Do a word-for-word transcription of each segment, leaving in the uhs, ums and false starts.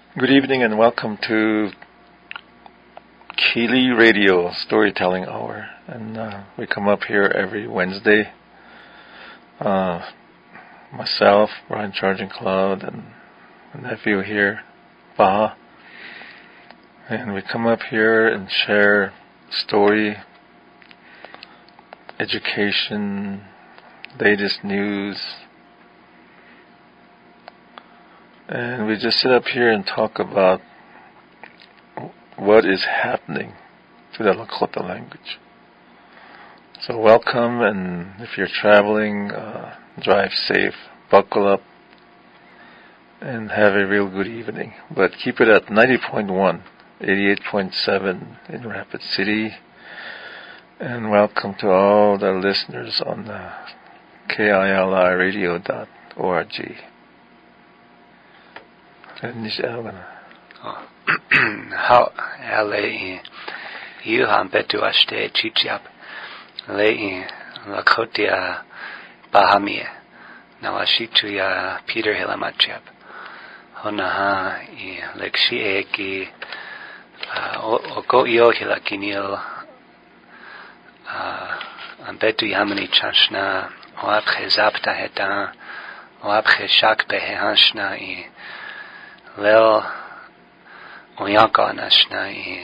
Good evening and welcome to Keeley Radio Storytelling Hour. And uh, we come up here every Wednesday. Uh, myself, Brian Charging Cloud, and my nephew here, Baha. And we come up here and share story, education, latest news. And we just sit up here and talk about what is happening to the Lakota language. So welcome, and if you're traveling, uh, drive safe, buckle up, and have a real good evening. But keep it at ninety point one, eighty-eight point seven in Rapid City. And welcome to all the listeners on the K I L I radio dot org. How L.A. you han betu ashte chichiap Lei Lakotia Bahamie Nawashitu ya Peter Hilamachiap Honaha I Lekshi Eki Oko Io Hilakinil Ambetu Yamani Chashna Oapche Zapta Heta Oapche Shakbe Hehanshna I Lel Oyanka Nashna I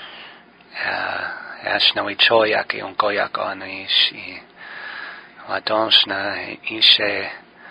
Ashna Wichoyak Onkoyak Anish I Wadonshna Ishe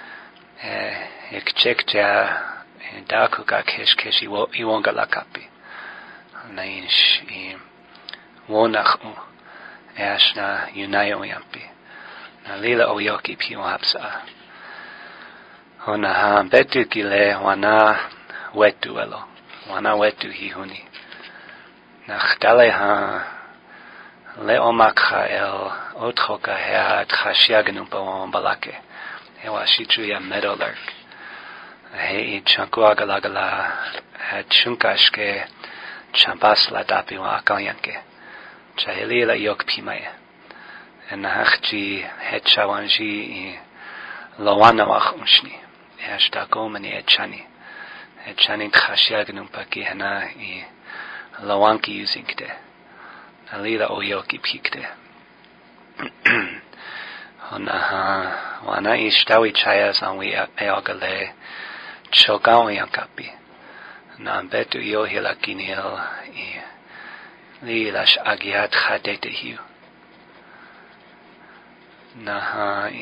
Ekchekja Dakuka Keshkesh Iwonga Lakapi Naish I Wonachu Ashna Yunayo Yampi Nalila Oyoki Piwapsa Honaha Betu Kile Wana Wetu Elo Wana Wetu Hihuni Nachdaleha Leomakha El Otchoka Hea Khashiaganumpa Wambalake Ewa Shitruya Meadowlark Hei Chankuagalagala Had Chunkashke Champasla Dapi Wakanyanke Chahilila Yok Pimaye and Nahchi Hetchawanji Lowana Wachunshni Hashtakomani Echani Echani Khashiaganumpa Kihana I Lawanki usingte Alila Oyoki pikte Honaha Wana Ishtawi Chayas Anwi Eogale Chogawi Yankapi Nambetu Yohila Kinil I Lilash Agiat Khadete Hiu Naha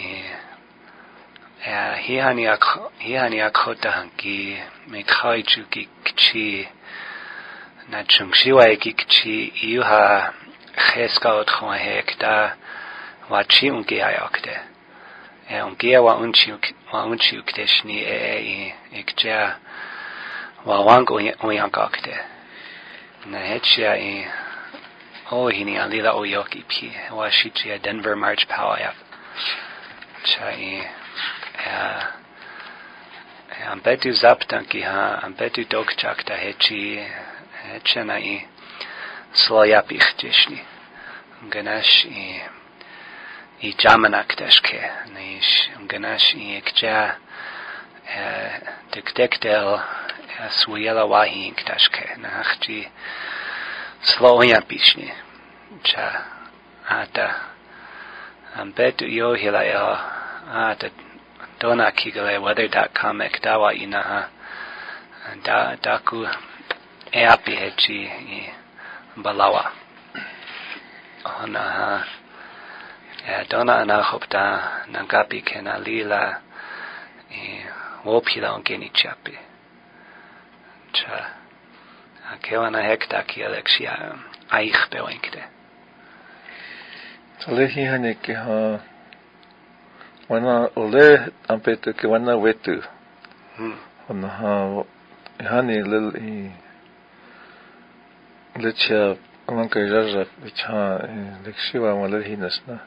I Hihani Akota Hanki Mekhaichuki Kchi Na Chungshiwa Ekikchi Iuha Cheska Otchwa Hekta Wachi Unki Ayokte E Unkia Wa Unchi Ukteshni E Ekja Wa Wank Uyankokte Na Hetchia I Ohini Alila Oyoki Pi Wa Shichia Denver March Pawayap Chai Ambetu Zaptanki Ha Ambetu Dokchakta Hechi Hetchenai Sloyapich Jishni Ganesh I I Jamanak Deshke Nish Ganesh I Ekja Dikdektel Swuyela Wahi Deshke Nachji Sloyapishni Cha Ata Ambetu Yohilael Ata Dona Kigale weather dot com Ekdawa Inaha Da Daku Eapi Hechi I Balawa Honaha Dona Anahopta Nagapi Kenalila I Wopila Ongeni Chapi Cha Akewana Hekta Ki Alexia Aich Bewinkte Talehi Haneke Ha Wana Ole Ampetu Ke Wana Wetu Honaha Hani Lil I Lecha Amanka Jaja Vicha Lekshiwa Malhinasna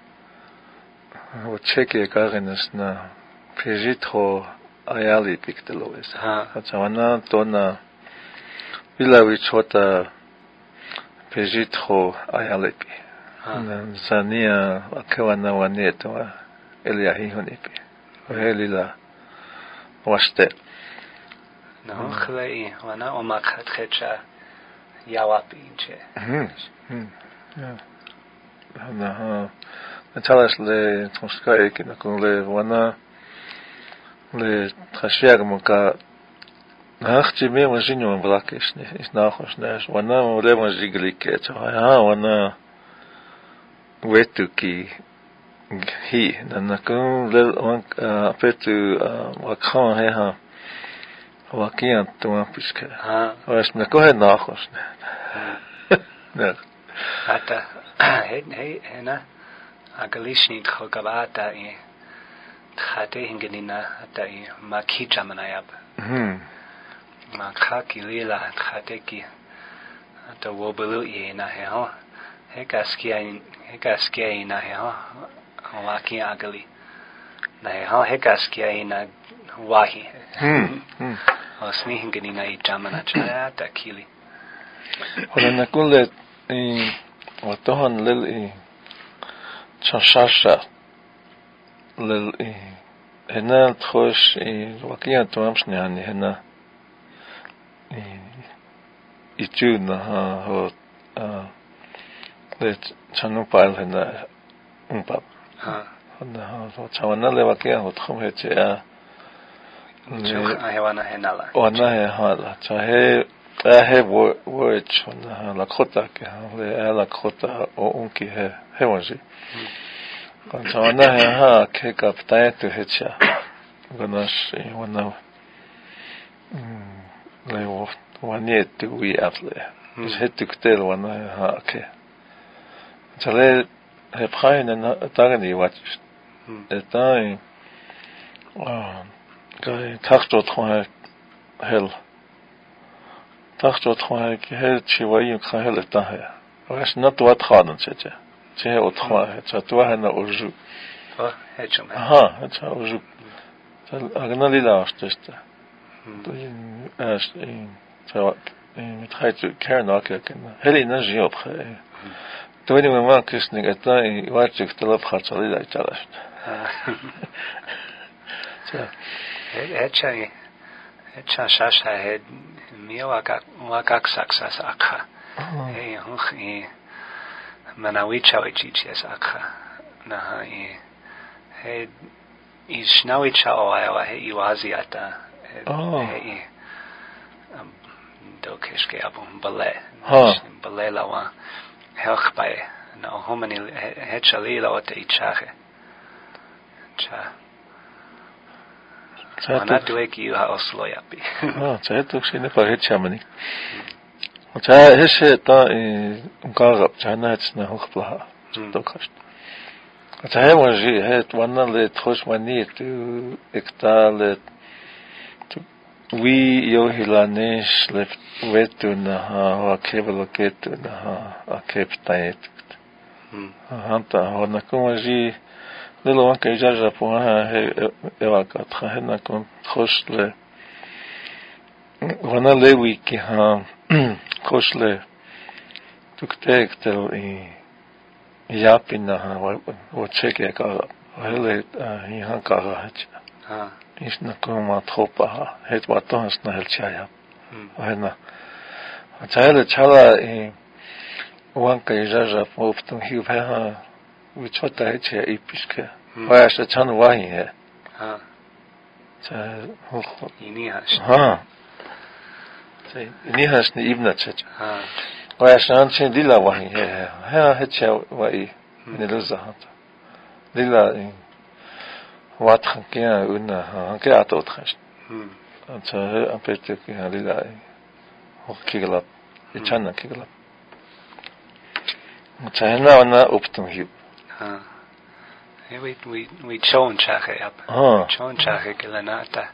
Ocheke Garinasna Pejitho Ayali Pictelois Hachawana Dona Villa Vichota Pejitho Ayalipi Zania Akawana Waneto Eliahihonipi Helila Waste No, chlei, wana omakhat khecha yawapi inche. Hmm. Hmm. Yeah. Na ha. Natalas le tonska ekina kun le wana le trashviag monka nachti me majinyo vlakish ne is nachos ne wana le majiglik et ha wana wetuki hi na kun le wan petu wakhan he ha wakian tuma piska Ha. was na ko he nachos ne ne Ata he he hena agalishni khogavata I khate hingenina ata I makhi jamanayab. hmm Makhaki lila khate ki ata wobulu ina he ho he kaskia he kaskia ina he ho waki agali na he ho he kaskia ina wahi hmm hmm osni hingenina I jamana cha ata kili wala na kun le watohan lil chashasha lil hena tchosh wakian tuamshni hani hena itu na ho le chanupal hena umpap ha hena ho chawana le wakian ho tkhum he cha chuk ahewana henala wana he hala chahe he word na la khota ke le la khota o unki he he wanji kan chawana he ha ke kapta tu he cha ganas wana le wo wani tu wi atle is het tu ktel wana ha ke chale he praine na tagni wat etai ah kai takto tkhon hel takto tkhon he chiwai khahel ta he was not wat khadan cheche che he otkha he chatwa he na urju oh he chuma ha he cha urju agnali la astesta to in as in so in trait kernak ken heli na jiop khe to ni ma kisnig eta I watchik talab kharchali la chalas so he chai he cha shasha he miwaka wakak saksas akha he hoch I manawicha wichiches akha na he he is nawicha owa he iwazi ata he do kishke abum bale bale lawa helch by na homani he chalila ot ichache cha ana tueki yu ha oslo yapi ah cha to shine pa he chamani cha he she ta ungarap cha na tsna hochpla to kast cha he wanji he wana le trosh mani tu ektal we yo hilanesh left wetu na ha wa kevelo ketu na ha a keptait hanta hona kumaji lelo wanka ijaja po ha he ewa ka trahena kon khosle wana lewi ki ha khosle tuktek tel I yapina ha wa cheke ka hele hi ha ka ha ha is na koma tropa het wat ons na helchaya hena atale chala I wanka ijaja poptum hi ha vichota heche ipiske wa sha chan wahi he ha cha ho ini has ha sai ni has ni ibna chach ha wa sha chan dila wahi he ha heche wa I ni luza ha dila wat kya una ha kya to tkhas hm cha apete ki halila ho kigla ichana kigla cha na wana optum hi ha he we we we chon chache up ha chon chache kelanata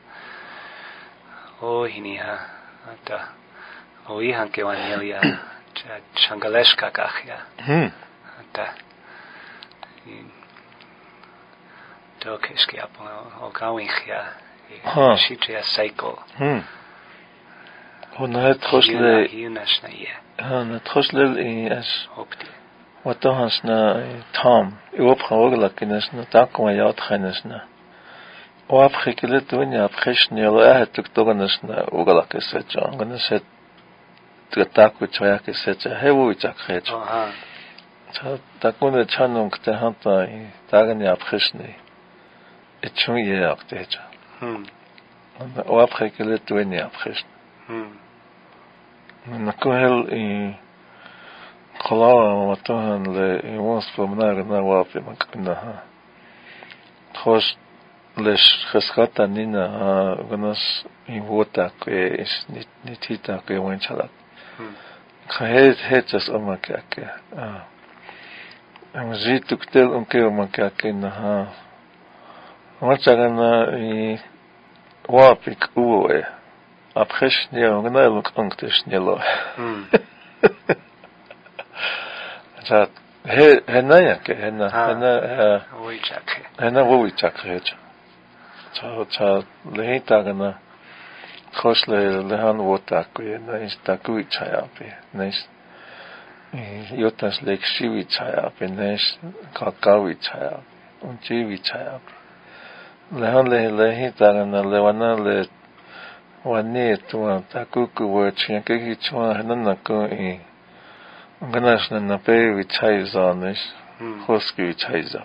o hini ha ata o I hanke wanelia cha changaleshka kachya hm ata do kishki up o gawin khya ha shitya cycle hm hona het khosle hiunashna ye ha na khosle I as opti wato hasna Tom I op khawgla kinesna ta ko yat khanesna وابخيكلت ونيا بخشني الله تكتغنشنا وغلاكسجا غنشت تاكو تشاكسجا هو تاكخج اه 자 딱군의 찬송 그때 한다 이 다근이 앞խ시네 이충이 약대죠 음 오합해길래 또니 앞խ시 음 나코헬 이 콜라와 마토한레 이 원스포문아가 나와피 막나 토스 레스 khaskhata nina gnas i vota que es nitita que wenchala khahet hetas omakake ah amzi tuktel unke omakake na ha wachagana i wapik uwe apkhesh ne ngna luk anktesh nelo ja he henaya ke hena hena wichake hena wichake 차, 차, 레히타가나, 코슬레, 레한 워타쿠에, 나이스 타쿠이 차야페, 나이스, 요타스 렉시위 차야페, 나이스, 카카위 차야페, 운치위 차야페. 레한 레, 레히타가나, 레와나 레, 와니, 투아, 타쿠쿠 워치야, 케기 추아, 하나나쿠, 이, 가나스나 나페위 차이자, 나이스, 호스키위 차이자.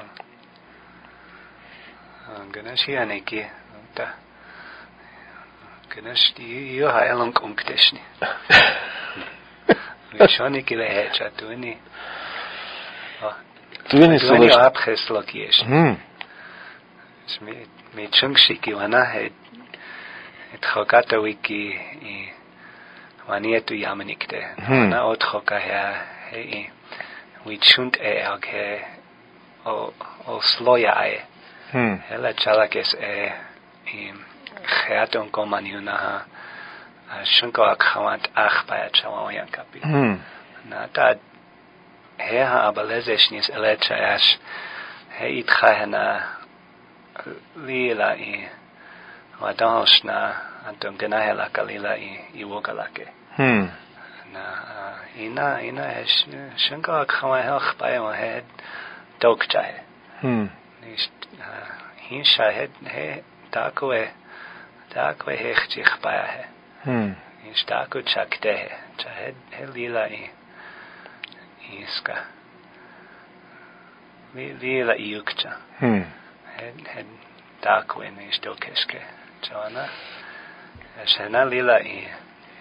Ganesh yaneki ta Ganesh io ha elon konkteshni Shoni kile hecha tuini tuini tuini apres lokiesh hm me me chungshiki wana he et khokata wiki i wanietu yamanikte na othoka ha he we chunt e aghe o o sloya ai Hmm. Ela chalakes e im khaton komaniuna a shunko akhawant akh pa chawayan kapi. Hmm. Na ta he ha abalezeshnis elecha ash he itkhana lila i wadashna antum ganahela kalila i iwogalake. Hmm. Na ina ina hesh shunko akhawant akh pa yo he dokcha. Hmm. Hin shahed he takwe takwe hechich baya he hm in staku chakte he chahed he lila i iska lila iukcha hm he he takwe ne stokeske chana shana lila i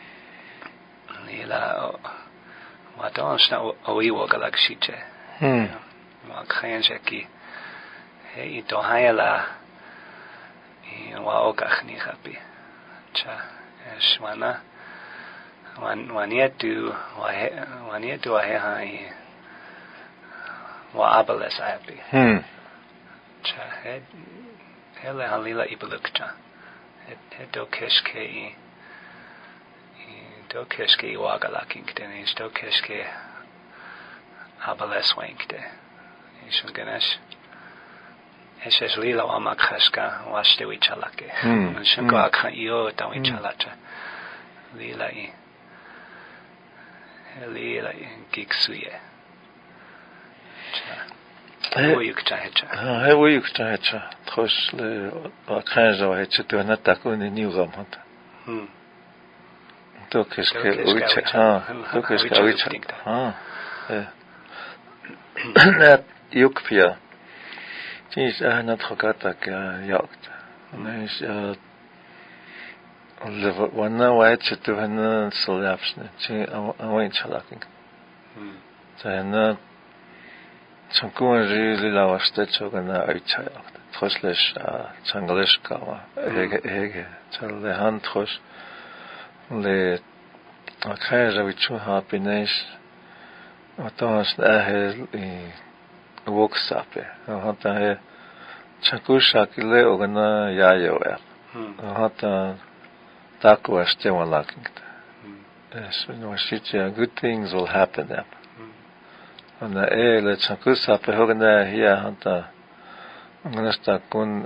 lila watonsna oiwo galaxiche hm ma khayenjeki Hey, ito hayala i wa okachni happy. Cha, shwana wan wanietu wa wanietu wa hai wa abales happy. Hmm. Cha, he hele halila ibulukcha. Het het do keshke i do keshke wa galakingte ni do keshke abales wankte. Ishun ganesh Es es lila wa makhaska wa stewi chalake. Shunko akha io tawi chalacha. Lila i. Lila i giksuye. He yuk chahecha. He yuk chahecha. Trosh le akhanja wa hecha to na takuni ni ugamot. Hm. To keske ucha. Ha. To keske ucha. Ha. Net yuk pia. Tis ahna trokata ka yakt. Nis le wana waitse tu hana soljapsne. Chi awain chalaking. Ta hana chankun ri la waste chogana aicha yakt. Troslesh changlesh kawa. Hege hege. Chal le han tros le akhaja vichu happiness. Atons ahel i woksape hata he chakusha kile ogana yayo ya hata takwa ste walaking es no shitia good things will happen up ana e le chakusa pe ogana hiya hata nasta kun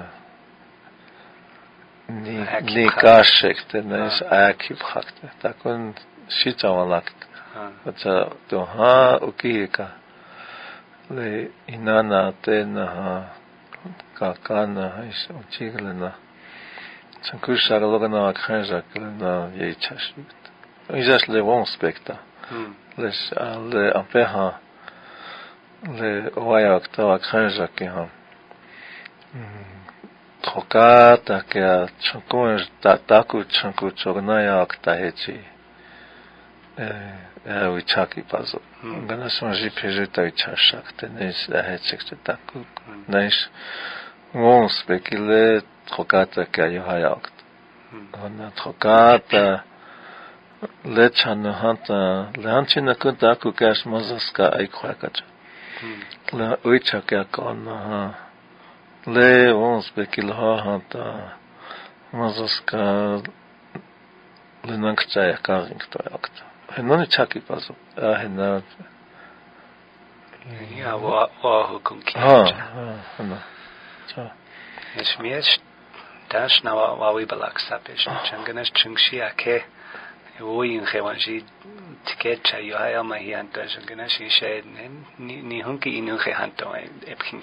ni ni kashek te nes akib khakte takun shita walak hata to ha ukika le inana te na kakana hais uchiglena sankushagologana khanjaklena yechashut Isas le bon specta les le ampeha le oayakta khanjakiha Trokata que a chankun taku chanku chognaya akta hechi eh wichaki pazo gana sonji pejeta wichashakte nes da hechek taku nes on spekile trokata que ayo hayakt ona trokata le chana hanta le hanchina kuntaku kas mazaska ay kwakacha la wichaki akona Le ons bekilha hanta mazaska le nankchaya karingto yakta. Henani chaki pazo. Ah hena. Ja wa wa hukum ki. Ha hena. Cha. Es mies das na wa wa wibalak sapish. Changanas chungshi ake. Oyin khewanji tiket cha yo hay ama hi anta changanas shi shay ni ni hunki inu khe hanto epkin.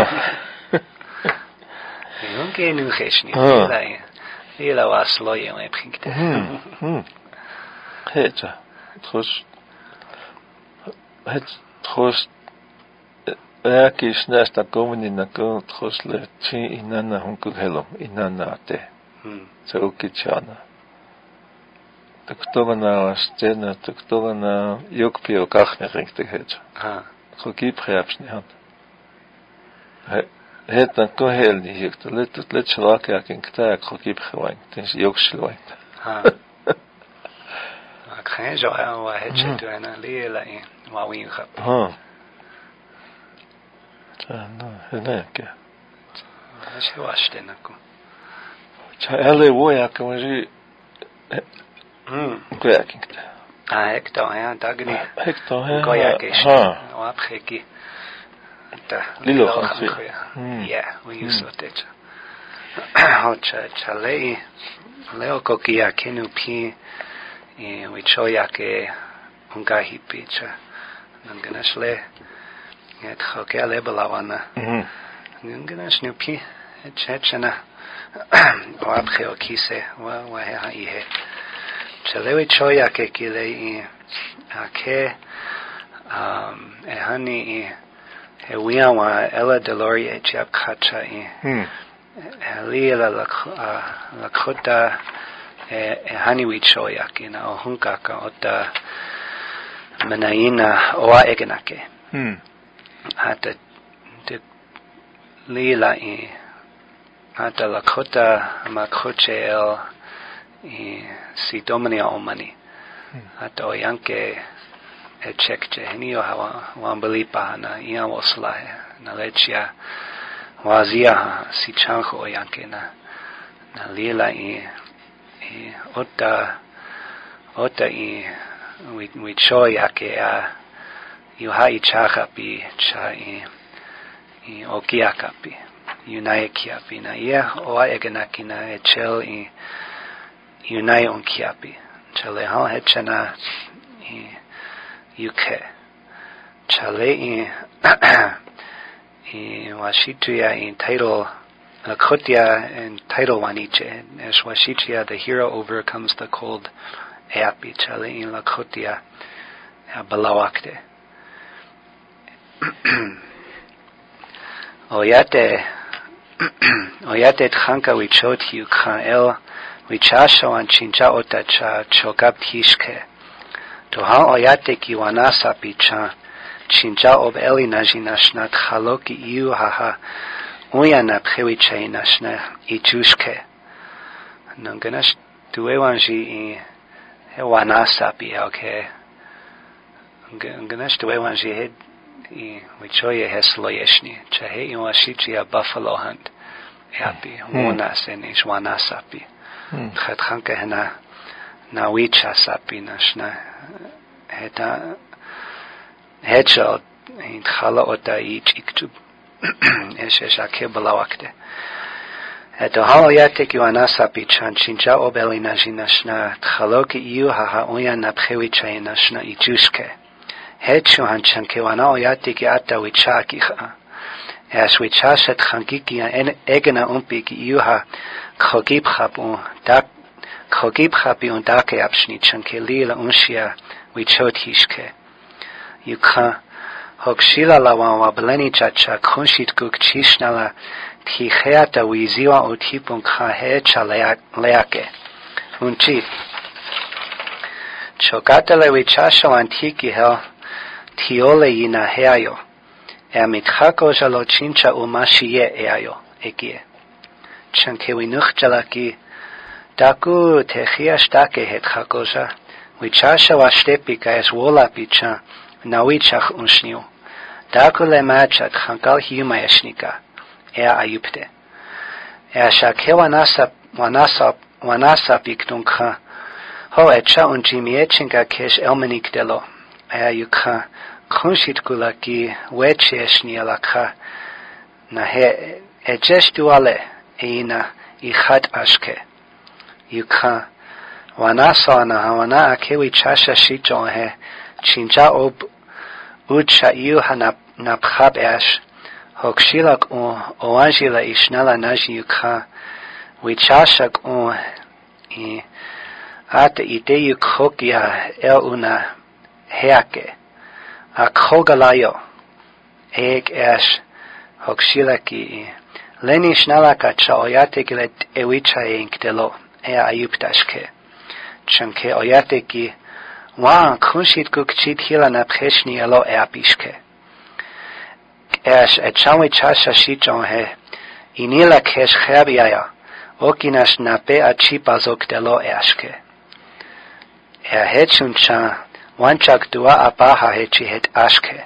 Nun gehen nun geschni. Ja. Ila was loye me bringt. Hm. Hm. Hecha. Tros. Het tros. Eki snesta komuni na ko tros le chi inana hunku helo inana te. Hm. Se ukichana. Tuktogana stena tuktogana yokpio kachne ringte hecha. Ha. Khoki preapsni hat. Het dan kon heel niet hier. Let het let slaak ja ken kta ik gekip gewoon. Het is ook slooi. Ha. Ik ga zo aan wat het zit en een leren in wat we in gaan. Ha. Ja, nou, het nee. Dat is heel lastig dan. Ja, alle wo ja kan je. Hm. Werking. Ah, ik dan ja, dag niet. Ik dan ja. Ga je kijken. Wat gekkie. Lilo khansi. Yeah, we use it. How cha cha le leo kokia kenu pi e we choya ke unga hipicha. Nanganasle et khokia le balawana. Mhm. Nanganas nu pi et chachana. Wa kheo kise wa wa ha ihe. Chale we choya ke kile e ake um e hani e He wiawa ela delori e chap kacha e. Hmm. Eli ela lakota e hani wichoyak ina o hunkaka ota menaina oa egenake. Hmm. Hata de lila e hata lakota makhoche el e si domania omani. Hata o yanke e chekche henio hawa wambalipa na ia wasla na lechia wazia si chanjo yanke na na lila i i ota ota i we we choya ke a yu hai chaha pi cha i i okiaka pi yunai kia pi na ia o egena kina e chel i yunai on kia pi chele ha hechana i U K. Chale in in Washituya in title Lakotya in title Waniche. As Washituya, the hero overcomes the cold. Eapi Chale in Lakotya Balawakte. Oyate Oyate Tchanka Wichot Yukhael Wichasho and Chincha Otacha Chokap Hishke. To ha oyate ki wanasa picha chinja ob eli najinashna khaloki iu haha uyana phewiche nashna ichushke nanganash tuewanji i wanasa pi okay nganash tuewanji he i wichoye hesloyeshni chahe i washichi a buffalo hunt happy wanasa ni wanasa pi khat khanke hena na wicha sapi nashna heta hecha in khala ota ich iktub es es ake balawakte eto halo yate ki wana sapi chan chinja obeli najinashna khaloki iu haha oya naphewi chainashna ichushke hecho han chan ke wana oyate ki ata wichaki kha as we chashat khangiki en egena umpiki yuha khogib khap un dak khogib khapi un dake apshni chanke lila unshia we chotishke yukha hokshila lawan wa bleni chacha khunshit guk chishnala ti kheata wiziwa utipun kha he chaleake unchi chokatele we chasho antiki hel tiole yina heayo e mitkhako jalo chincha umashiye eayo ekie chanke we nukhjalaki daku techiash dake het khakoja we chasha wa stepika es wola picha nawichach unshniu daku le machat khankal hiuma yashnika e ayupte e shake wanasa wanasa wanasa piktunkha ho echa unjimiechinga kesh elmenik delo e ayukha khunshit kulaki wecheshni alakha na he ejesh duale eina ikhat ashke yukha wanasa na wana akewi chasha shicho he chinja ob ucha yu hanap napkhab ash hokshilak o oanjila ishnala naji yukha wichashak o i at ite yukhokia el una heake akhogalayo ek ash hokshilaki leni shnalaka cha oyate gilet ewicha inkdelo e ayuptashke chanke oyate ki wa khunshit gukchit hilana pheshni elo e apishke ash echanwe chasha shichon he inila kesh khabiya okinash nape achipazok delo ashke e hechuncha wanchak dua apaha hechi het ashke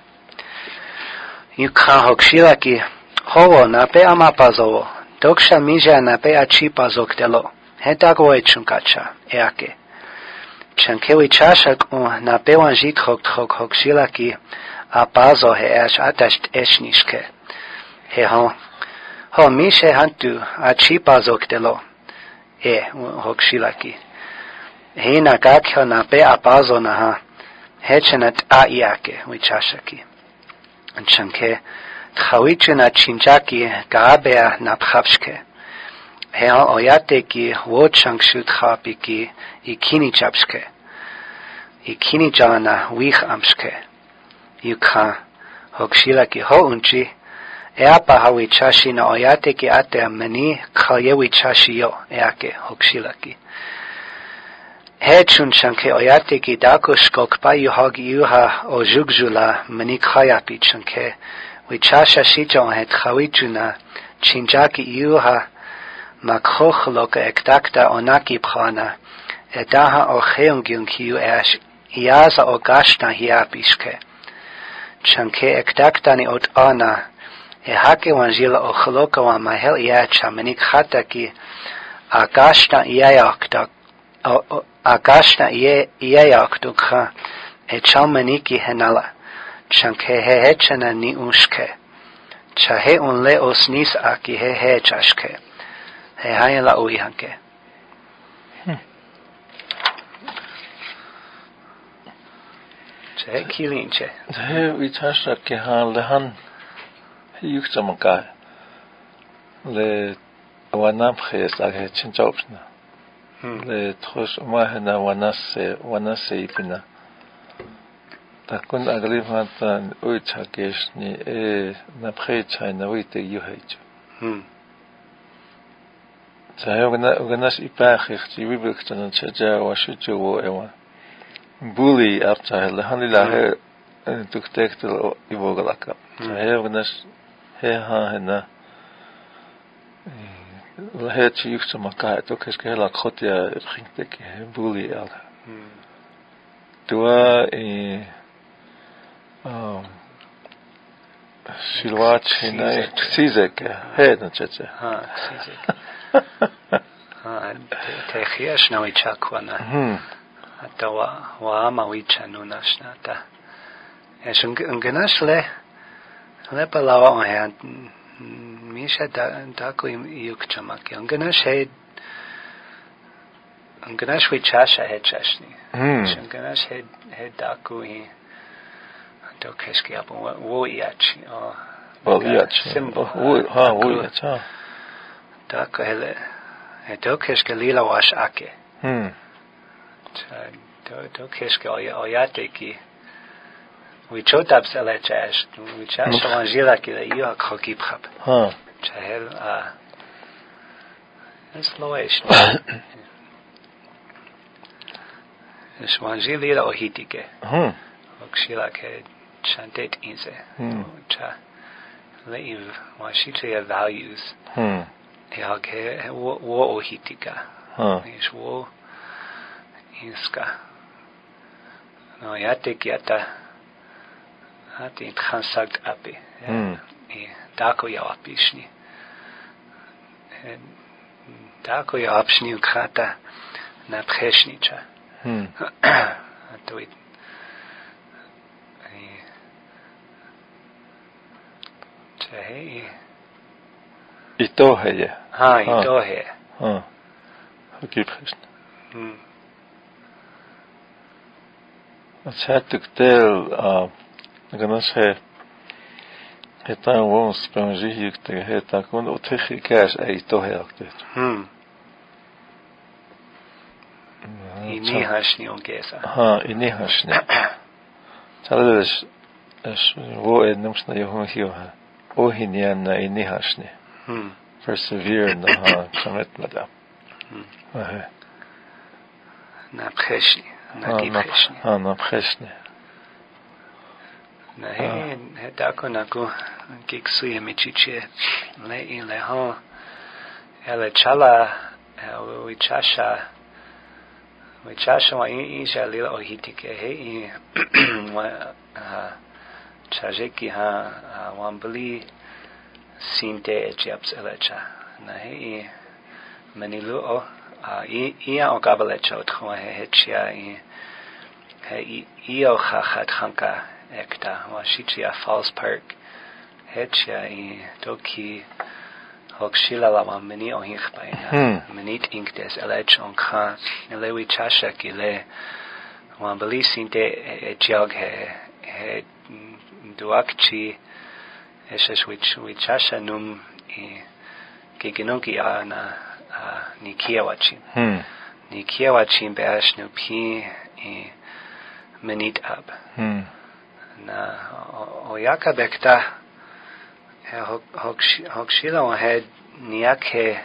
yukha hokshilaki hovo nape amapazovo doksha mija nape achipazok delo hetago echunkacha eake chankewi chashak u nape wanjit hok hok hokshilaki apazo he ash atasht eshnishke he ho ho mishe hantu achipazok delo e hokshilaki he nagakyo nape apazo naha hechenat aiake wichashaki chanke Chawichuna chinjaki gaabea napchavshke. Hea oyateki wochangshut chapiki ikini chapshke. Ikini jana wich amshke. Yukha hokshilaki ho unchi. Eapa hawi chashi na oyateki ate mani khalyewi chashi yo eake hokshilaki. Hechun chanke oyateki dakushkok pa yuhagi yuha o jugzula mani khayapi chanke. Wichasha shijon het chawichuna chinjaki yuha makhokhlok ektakta onaki prana edaha o cheungyung hiu ash iaza o gashna hiapishke chanke ektakta ni ot ana e hake wanjila o khloka wa mahel iacha manik khataki agashna iayakta agashna iayaktukha e chamaniki henala chanke he hechana ni ushke chahe unle osnis aki he he chashke he hayla uihanke che kilinche he vichasha ke han lehan yuksamaka le wanam khis age chinchopsna le tros mahna wanase wanase ipina takun aglifatan uitakeshni e napkhechayna uite yuhech hm tsayogna ognas ipakhikhti wibektan chaja washujo ewa bully aptahel hanilahe tuktektel ivogalaka tsayognas he ha hena lahet yuksamaka tokeskela khotia khinteki bully al tua e Um, Silvachina Sizek, head and chacha. Ah, Sizek. Ah, Techiash no ichakwana. Hmm. Atawa Wama wichanuna shnata. Es un genash le le palawa on hand. Misha da daku yukchamaki. Un genash head. Un genash wichasha head chashni. Hmm. Un genash head head daku he. Dokeski apo wo iachi o Well, yeah, symbol. Oh, ha, oh, yeah, cha. Da ko hele. He do keske lila wash ake. Hmm. Cha do do keske oyate ki. We chotap sele chash. We chash wanjila ki le yo khokip khap. Ha. Cha hel a. Es loesh. Es wanjili la ohitike. Hmm. Okshila ke chantet inse. Cha leiv washite values. Hmm. Ja ke wo wo ohitika. Ha. Is wo inska. No yate kiata. Hat in transakt api. Hmm. I dako ja apishni. Dako ja apishni ukrata na preshnicha. Hmm. To it. Hey. Ito heye. Ha, ito he. Ha. Khokip khishn. Hmm. Chatuk tel a ganas he. Heta wons sponji hikte heta kon otkhi kash ay ito he akte. Hmm. Ini hashni ongesa. Ha, ini hashni. Talles es wo ednumsna yohon hiyo ha. O hiniana ini hashni. Hmm. Persevere na ha chamet mada. Hmm. Ha. Na preshni. Na preshni. Ha, na preshni. Na he he dako naku kiksuye michiche le in le ha. Ele chala we chasha we chasha wa insha lila ohitike he wa chajeki ha wambali sinte echaps elecha na he manilu o ia o kabalecha otkhwa he hechia i he io khakhat khanka ekta wa shichia falls park hechia i toki Hokshila la mani o hikhpaina manit inktes elech on kha lewi chasha ki le wambali sinte e jog he he duakchi eshes which which chasha num e kigenonki ana nikiawachi Hmm. nikiawachi bash no pi e manit ab Hmm. na oyaka bekta Hokshila wa had niake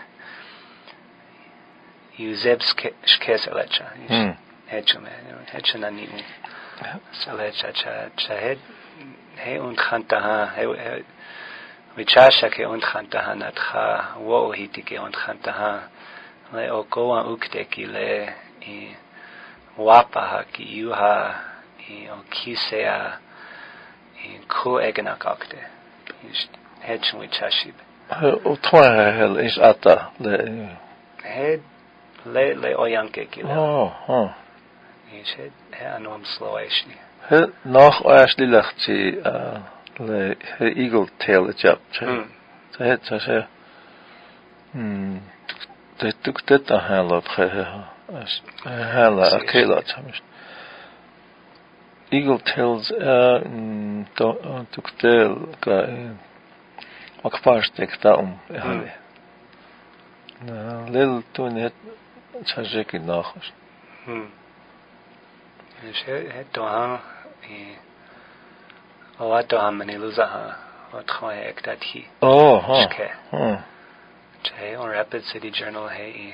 Yuzebs Keskelecha. Hechume, Hechana Niu. Selecha cha chahed he und khantaha he vichasha ke und khantaha natha wo hitike und khantaha le okoa ukteki le I wapa ki yuha I okisea I ko egnakakte. Hedge with Chashib. O twa hel is ata le. Head le le oyanke kilo. Oh, oh. Is head he anom slowishni. He noch erst lachti le he eagle tail it up. Hmm. So het so se. Hmm. De tuk det a hel op he as hel a kelo tamish. Eagle tails uh to tuk tail ka Akparstek taum ehale. Na lel tunet chajeki nachos. Hmm. Is het to ha I oato ha maniluza ha ot khoe ektat hi. Oh, ha. Hmm. Che on Rapid City Journal he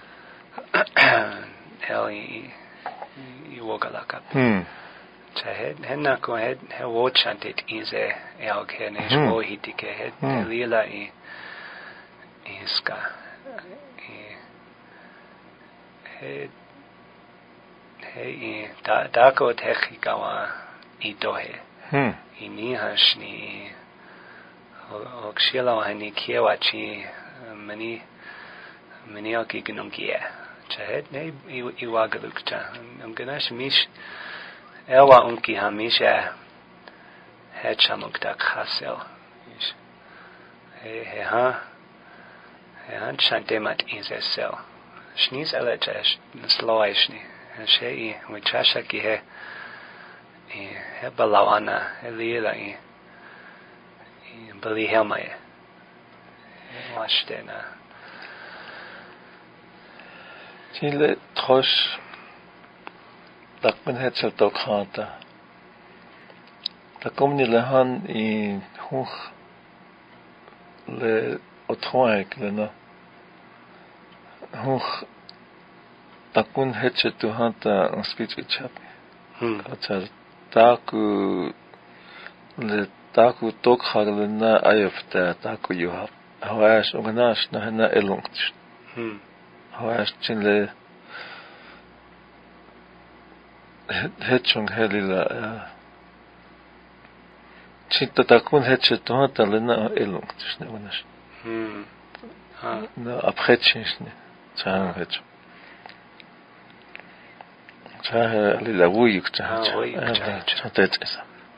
heli I wogalaka. Hmm. Chahed henna ko head he wo chanted inze el ke ne wo hitike head lila I iska he he da da ko techikawa ito he Hmm. ini hashni okshila hani kiewachi mani mani aki gnungia chahed ne iwagalukcha am ganash mish Ewa unki hamisha hechamukta khasel. He he ha he han chantemat inzesel. Shnis elechesh sloishni. Shei wichasha ki he he balawana he lila I beli helmae. Washtena. Chile trosh takmen hetsel tokhata. Takomni lehan i huch le othoek le no. Huch takun hetsel tuhanta on speech with chap. Hmm. Kata taku le taku tokhagle na ayofta taku yuhap. Hawash unganash na hena elungt. Hmm. Hawash chinle hetchung helila chinta takun hetche tuhanta le na elungt shne unash. Hmm. Ha. Na apretchishne chang hetch. Chah lila wuyuk chah. Ah, wuyuk chah. Chah tetsa.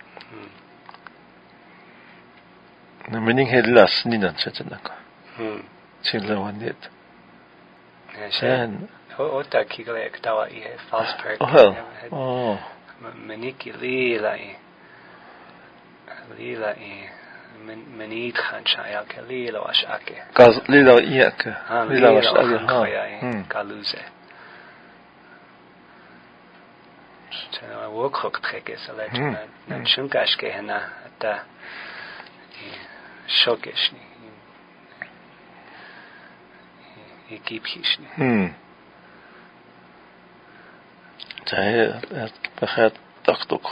Na mening helila sninan chetnaka. Hmm. Chinla wanet. Ja, Chan. Ota kigle ktawa i false perk. Oh. Oh. Meniki lila i. Lila i. Menit khancha ya ke lila wash ake. Kaz lila iaka. Lila wash ake ha. Hmm. Kaluze. Chana wo khok treke sala chana. Na chunkashke hena ata shokeshni. Ekipishni. Hmm. Tahe bekhat taktok.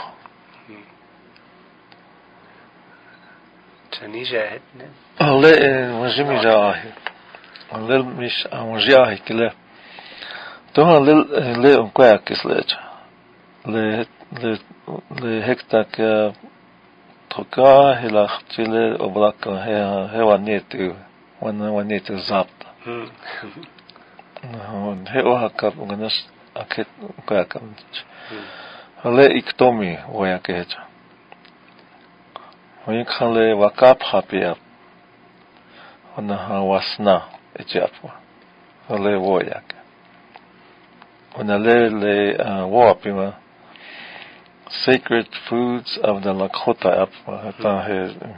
Tanija hetne. Alle wajimi jaahi. Alle mish amjahi kile. Toha le le onkwak kislecha. Le le le hektak troka hilach chile oblaka he he wanetu wana wanetu zapta. Hmm. No, he ohakap unganas aket kwakam. Alle iktomi wayakecha. Hoy khale wakap hapia. Ona wasna echapwa. Alle woyak. Ona le le wapima sacred foods of the Lakota apwa hata he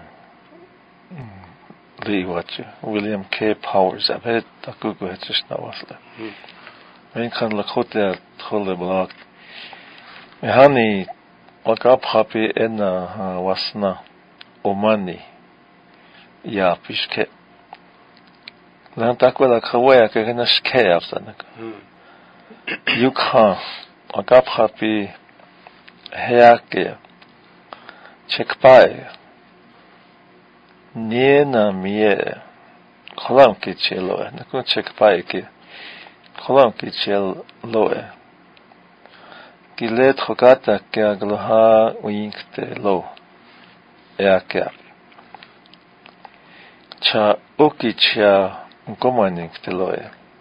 Lee watch William K. Powers I've had takuku hetishna wasla. Mein kan Lakota thole blog. Mehani wakap happy ena wasna omani ya pishke. Lan takwela kawaya ke na shke afsanak. You can wakap happy heake checkpai niena mie kolam ki chelo na ko checkpai ki kolam ki chel loe ki let khokata ke agloha uinkte lo eake cha okicha ngomanikte loe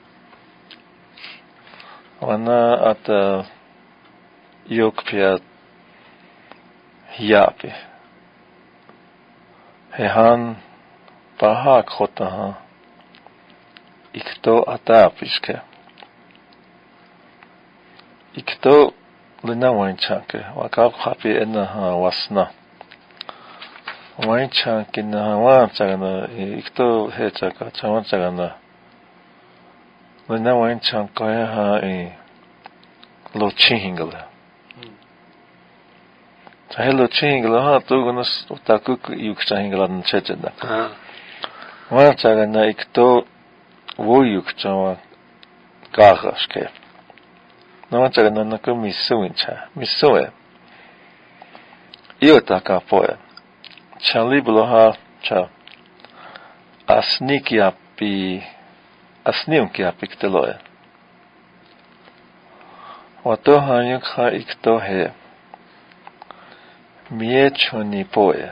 wana ata yokpia hiapi hehan paha khota ha ikto atapiske ikto lena wanchanke wakap khapi ena ha wasna wanchanke na wanchana ikto hechaka chawanchana lena wanchanke ha e lo chingala Hello chingla ha tu gunas takuk yuk chingla n chechenda. Ah. Wa chaga na ikto wo yuk chawa gahashke. No chaga na na ko misuincha. Misue. Io taka poe. Chali bloha cha. Asniki api asniunki api kteloe. Wa to ha yuk ha ikto he. Miechoni poe.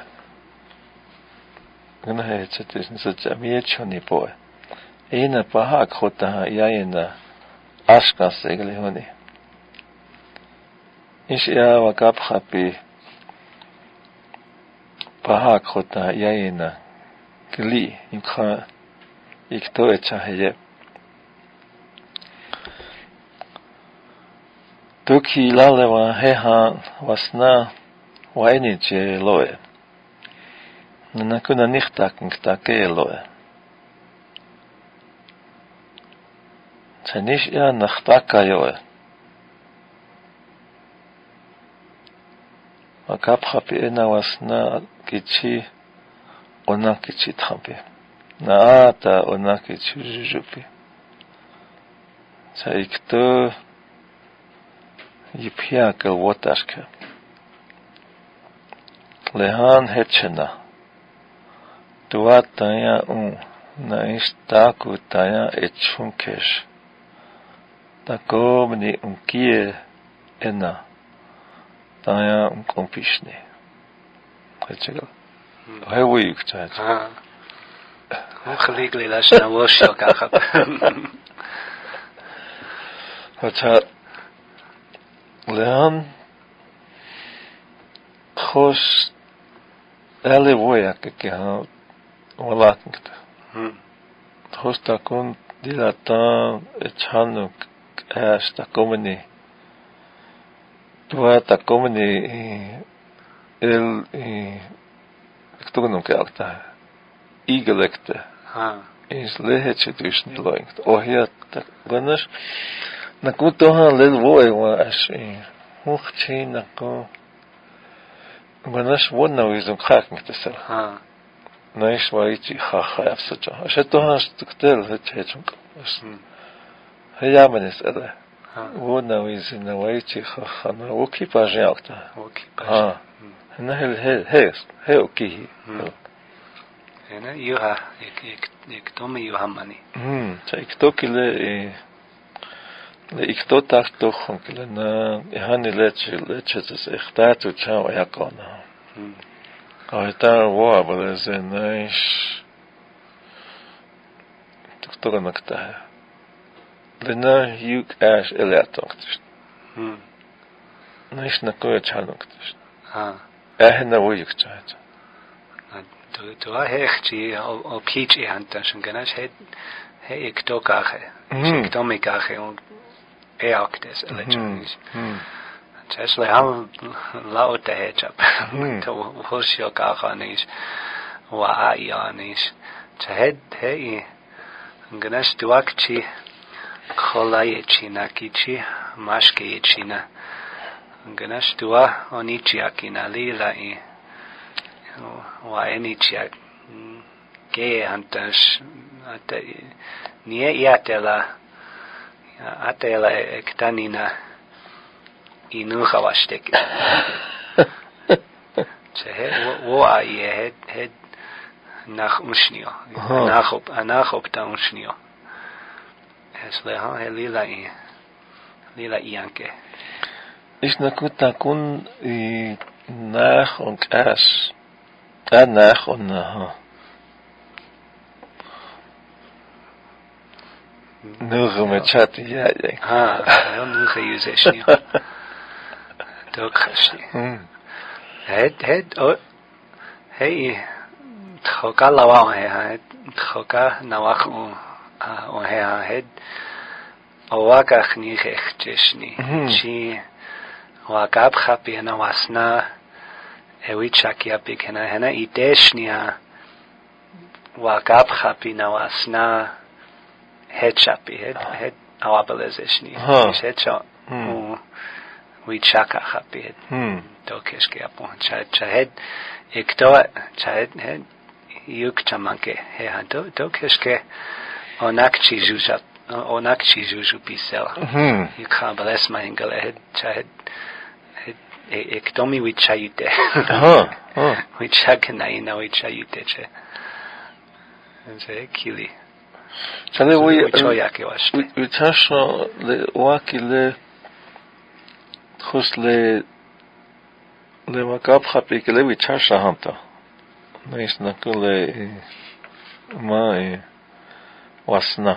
Gana he chatis nsacha miechoni poe. Ina paha khota ha yaina ashka segle honi. Ishya wakap khapi paha khota yaina kli ikha ikto echa heye. Toki lalewa heha wasna Waini che loe. Nakuna nichtaken ktakeloe. Tanish ya nachtakayoe. Akaphapi ena wasna kichi ona kichi thampi. Naata ona kichi jujupi. Saikto yipia ke wotashke. Lehan hetchena. Tuataya un na istaku taya echunkesh. Takomni unkie ena taya un kompishne. Hetchega. Hewe yukta. Ah. Ongelukkig las na worship kaka. Hata lehan khos ele voya ke ke ha walakta. Hmm. Khos takun dilata echanuk as takomni. Tua takomni el kto gonum ke akta. Igelekte. Ah. Is lehetje dus niet langt. Oh ja, dat gannes. Na goed toch een lel woe wa as hoch chin na ko. Gannes won nou is een kraak met de sel. Ah. Na is wa iets ga ga afsatja. As het toch een stuktel het het ook. Ja men is er. Won nou is in na wa iets ga ga na oki pa jaakta. Oké. Ah. Na hel hel hel hel oki. En juha, ik ik ik domme juhamani. Hmm, ik tokile le ik tot tak toch onkele na hani leche leche es echt dat u chao ja kona. Hmm. Ahta wo aber ze naish. Doktor nakta. Le na yuk ash elatokt. Hmm. Naish na ko chanokt. Ah. Eh na wo yuk chat. Du du hecht je op op pitje hantas en ganas het he ik tokache. Ik tomikache en eaktes elektronisch. Tesla ham laut de hetchap. To hosio kachanis wa aianis. Te het he ganas duakchi kholayechi nakichi mashkeyechi na. Ganas dua onichi akina lila i wa enichia ke antas ate nie iatela atela ektanina inu khawastek che wo a ye het nach unsnio nach op nach op ta unsnio es le ha lila i lila ianke is na kuta kun i nach und as nach und na nu met chat ja ja ah ja nu ge use es nie dok khashni het het hey thoka lawa he thoka nawak o he het awaka khni khechni chi wakab khapi na wasna ewichakia pikena hena iteshnia wakab khapi na wasna hechapi het het awabelezeshni hecha we chaka khapi het dokeske apon cha cha het ekto cha het yuk chamanke he hanto dokeske onakchi jusat onakchi juju pisel yuk khabeles mangale het cha het ik domi we chayute ha ha we chakna ina we chayute che ense kili chale we choya ke waste we tasho le wakile khusle le makap khapi ke le we tasha hanta nice nakule mai wasna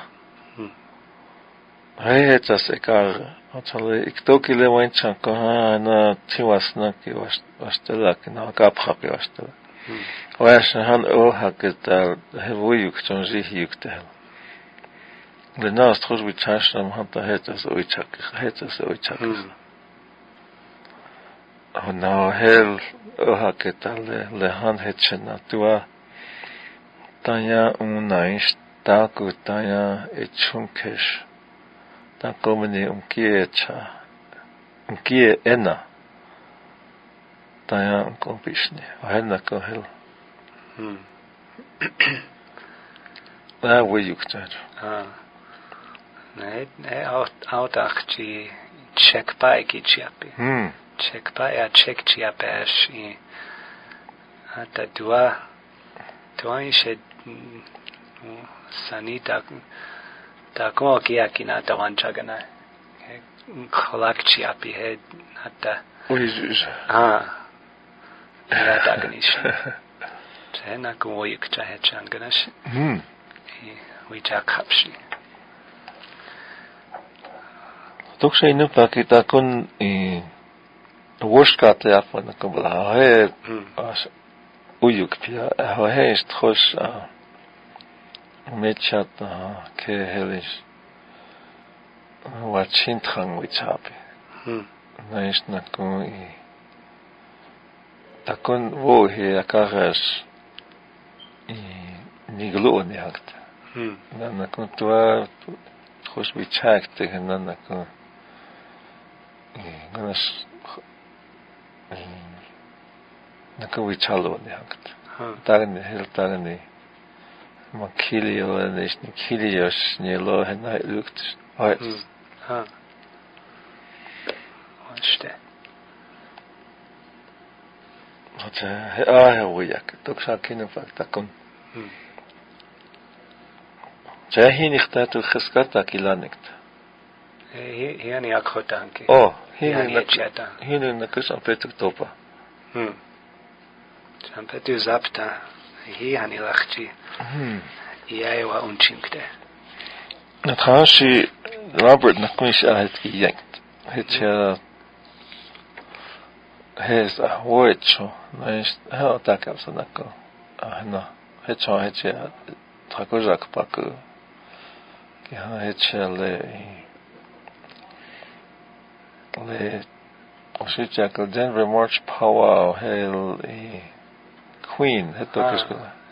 hey tas ekar Atale ik toki le wanchan ko ha na tiwasna ki was wastela ki na kap khapi wastela. Wash han o haketa hevuyuk chonji hiyuktel. Le nas khos wi chasham hanta hetas o ichak hetas o ichak. now hel ohaketale lehan hetchena tua tanya unais taku tanya echunkesh takomene umkiecha umkie ena tanya umpishne henna kohel hmm la weyuktar ah ne ne out outachchi check by kichiapi hmm check by a check chiapesh i ata dua dua ishe sanita ta como kia kina ta wanchagana kholak chiapi he ata uiz ah ya dagnish tena como yikcha hechanganash hmm we jakapshi Tukse inu pakita kun i worskate afan kabla he as uyuk pia he ist khos mechat ke helis wachin khang wichapi hmm nais na kun i takun wo he akaras i niglo ni hakt hmm na kun tua khos wichak te na na kun ganas nakowi chalo ne hakt tagne hel tagne makilio nes ni kilios ni lo hena luktはい ha washte hata ah ja wiyak doksa kinen fakta kon jahi nichtatu khiskata kilanekt he he ni akhotanke oh hinu Yani chata. hinu nakusan petuk topa hmm Champetu zapta hi hani lachchi hmm iaewa unchimkte Nathashi Robert nakunish ahet yankt hetja hes a hoecho nice ha takap sanako ahna hetja hetja takojak paku ki ha hetja le le oshichak Denver March Power hel Queen hetokisko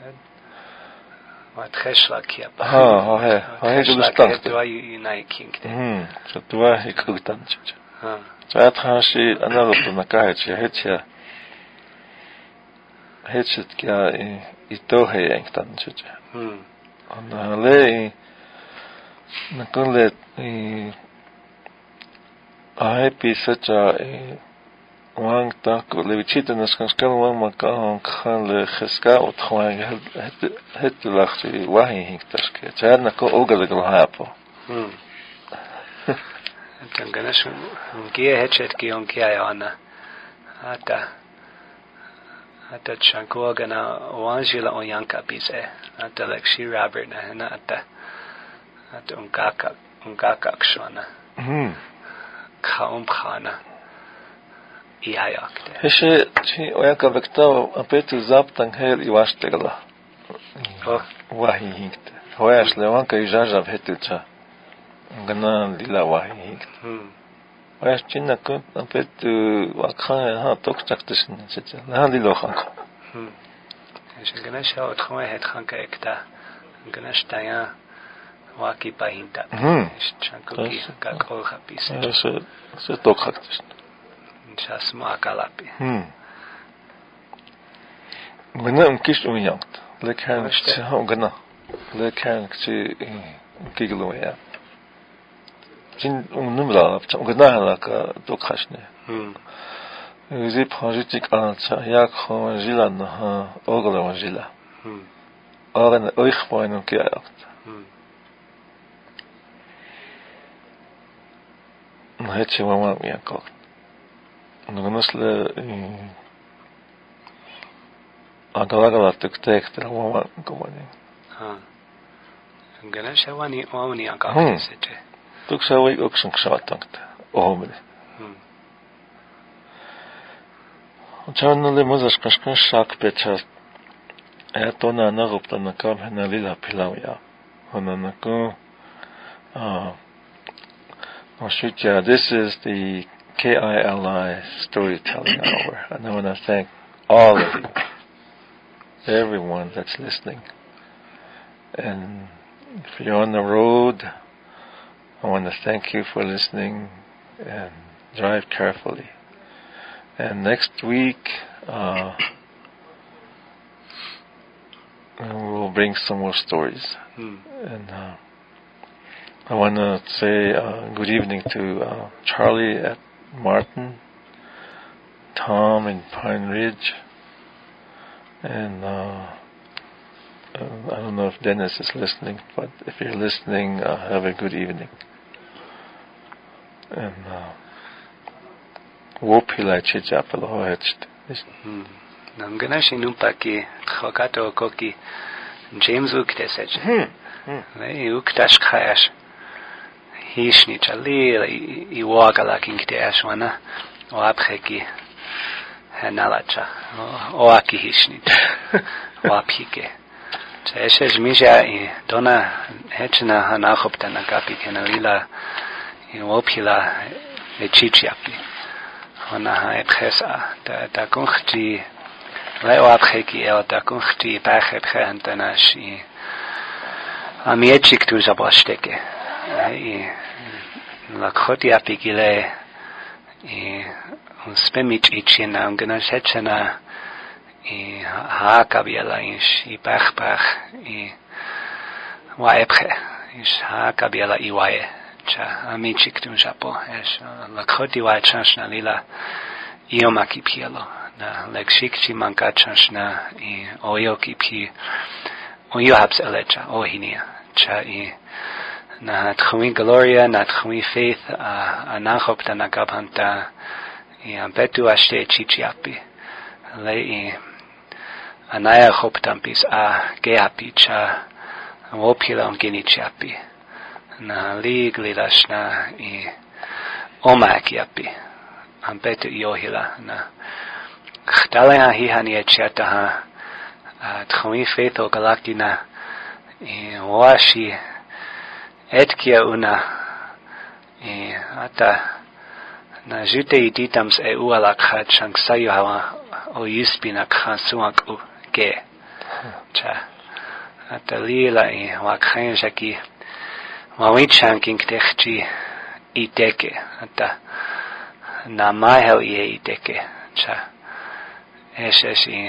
wat kheshla kia ha ha he ha he gustank tu ai unai kingte hm so tu ai gustank ha Zat hashi analogo na kahetja hetja hetja kia ito he yanktan chucha hmm ana le na konle ai pisacha wang ta ko le vichita nas kan skal wang ma kan kan le khaska ot khwang het het lakhti wahi hinktaske charna ko ogale ko hapo hmm Tanganash unkia hechet ki unkia yana ata ata chanko gana wanjila onyanka pise ata like she Robert na na ata ata unkaka unkaka kshona hmm kaum khana iayakte heshe chi oyaka vekta apetu zaptan hel iwastegla oh wahi hinkte hoyas le wanka ijaja vetucha gana lila wahi hinkte hmm Oya china kun apetu wakhan ha tok chaktis ne checha na lilo khan hmm je gana sha otkhwa het khanka ekta gana shtaya waki pahinta hmm chanko ki ka kol khapis se se tok chaktis chasma kalapi hmm gana unkish unyangt lekhan ha gana lekhan chi kiglo ya Jin numra gana la ka tok khashne hmm Zi projetik ancha yak khon jila na ha ogla jila hmm Oren euch wollen und geakt. hmm Hätte man mal mir gekocht. Und dann ist le agalaga tuk tek der mal kommen. ha gana shawani wani aka Hmm. sete Tuk sawi ook schon geschaut dankt. Oh mir. hmm Und dann le mozas kashkan shak pecha. Это на нагопта на кам на лила пилавя. Она на ко ah Australia, this is the K I L I Storytelling Hour. And I want to thank all of you, everyone that's listening. And if you're on the road, I want to thank you for listening, and drive carefully. And next week, uh, we'll bring some more stories. Hmm. And uh, I want to say uh, good evening to uh, Charlie at Martin, Tom in Pine Ridge, and uh, I don't know if Dennis is listening, but if you're listening, uh, have a good evening. And wopila chijapalo hoetst. Namgana shinupaki khokato koki James uktesech. Ne uktash khayash. Hishni chali iwagala kinkteash wana oapkheki hanalacha. Oaki hishni. Oapike. Chesej mija I dona hechna hanachoptana kapi kenalila I wopila echichiapi. Ona haepkhesa ta ta kunkhti lai oapkheki el ta kunkhti pakhepkhe antanashi. Amiechik tu zabasteke. I lakhoti apikile I uspemich ichina ungana hechna I haakabiela ish I pachpach I waepche ish haakabiela I wae cha amichik tu japo es lakhoti wa chanshna lila iomaki pielo na lekshikchi manka chanshna I oyoki pi oyohabs elecha ohinia cha I na tkhumi gloria na tkhumi faith anachopta na gabhanta I ampetu ashte chichiapi lei anaya choptampis a geapi cha wopila ungenichiapi na liglilashna I omakiapi ampetu yohila na khtaleha hihani echataha tkhumi faith o galakina I washi etkia una I ata na jute iditams e ualakhat shanksayo hawa o yuspina khansuak u ge cha ata lila I wakhanjaki wawichanking techchi iteke ata na mahel I iteke cha eseshi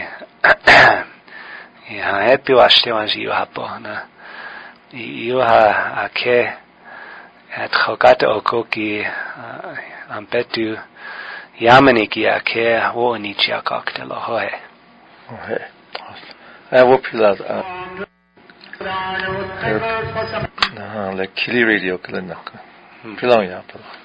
I happy washtewanji hapo na Iuha ake at khokata okoki ampetu yamaniki ake wo nichia cocktail hohe. Okay. I will pull out. Nah, like Kili Radio, Kalanaka. Pilong ya,